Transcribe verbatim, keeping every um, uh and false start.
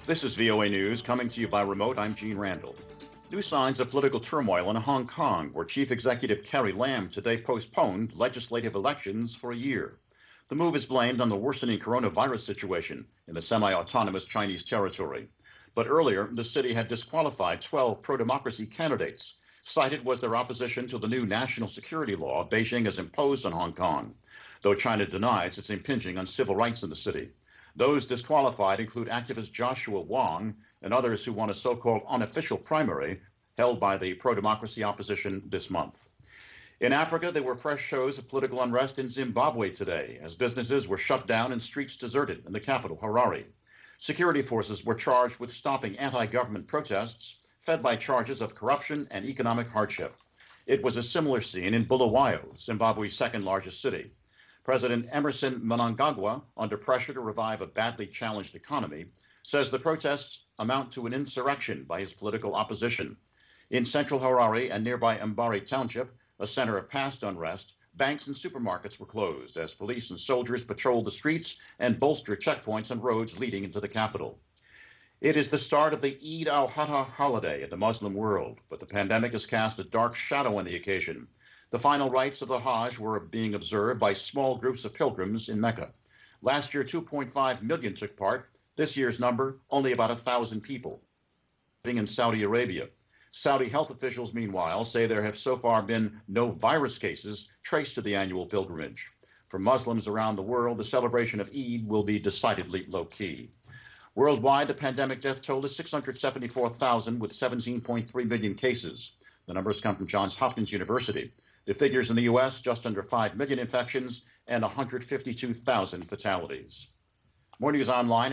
This is V O A News coming to you by remote. I'm Gene Randall. New signs of political turmoil in Hong Kong, where Chief Executive Carrie Lam today postponed legislative elections for a year. The move is blamed on the worsening coronavirus situation in the semi-autonomous Chinese territory. But earlier, the city had disqualified twelve pro-democracy candidates. Cited was their opposition to the new national security law Beijing has imposed on Hong Kong, though China denies it's impinging on civil rights in the city. Those disqualified include activist Joshua Wong and others who won a so-called unofficial primary held by the pro-democracy opposition this month. In Africa, there were fresh shows of political unrest in Zimbabwe today, as businesses were shut down and streets deserted in the capital, Harare. Security forces were charged with stopping anti-government protests, fed by charges of corruption and economic hardship. It was a similar scene in Bulawayo, Zimbabwe's second largest city. President Emerson Mnangagwa, under pressure to revive a badly challenged economy, says the protests amount to an insurrection by his political opposition. In central Harare and nearby Mbari Township, a center of past unrest, banks and supermarkets were closed as police and soldiers patrolled the streets and bolstered checkpoints on roads leading into the capital. It is the start of the Eid al-Adha holiday in the Muslim world, but the pandemic has cast a dark shadow on the occasion. The final rites of the Hajj were being observed by small groups of pilgrims in Mecca. Last year, two point five million took part. This year's number, only about one thousand people. Living in Saudi Arabia. Saudi health officials, meanwhile, say there have so far been no virus cases traced to the annual pilgrimage. For Muslims around the world, the celebration of Eid will be decidedly low-key. Worldwide, the pandemic death toll is six hundred seventy-four thousand with seventeen point three million cases. The numbers come from Johns Hopkins University. The figures in the U S, just under five million infections and one hundred fifty-two thousand fatalities. More news online.